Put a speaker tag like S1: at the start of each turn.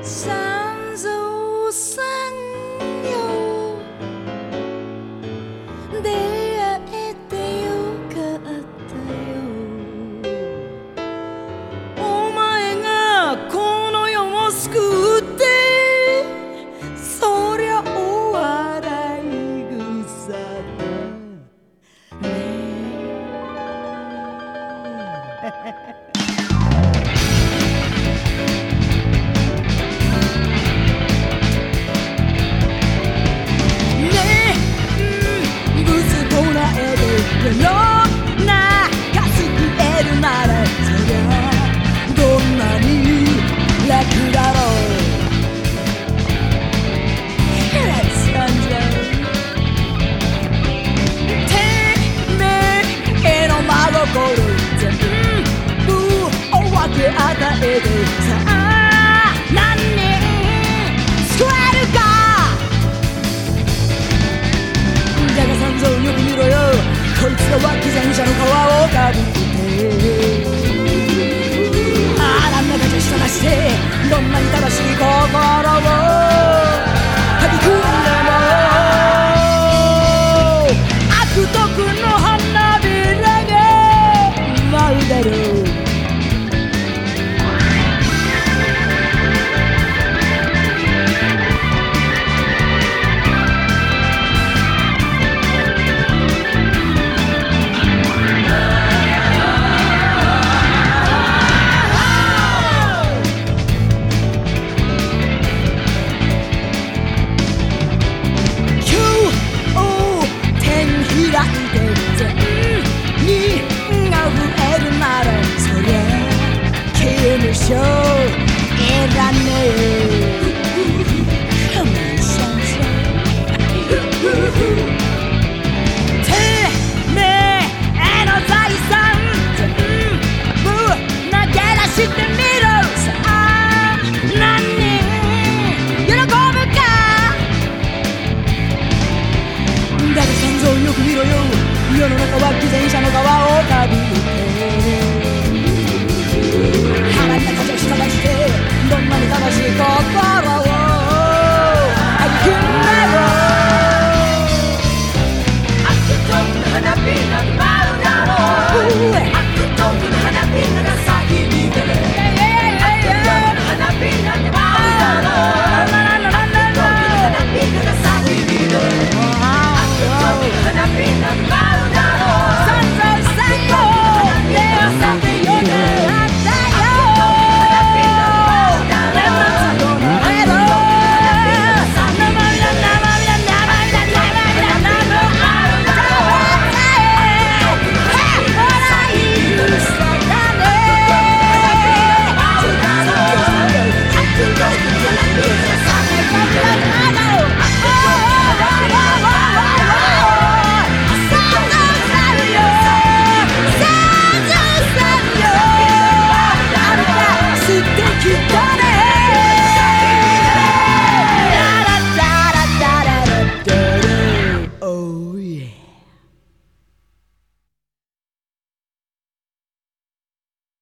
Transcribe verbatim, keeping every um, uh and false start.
S1: 三蔵さんよ出会えてよかったよお前がこの世を救ってそりゃお笑い草だね世の中救えるならそりゃどんなに楽だろう Let's enjoy てめえの真心全部お分け与えてさあ何人救えるかだが三蔵よく見ろよこいつらは偽善者の皮をかぶって腹の中じゃ人なしてどんなに正しい心を育んでも悪徳の花びらが舞うだろう全人が増えるならそりゃ刑務所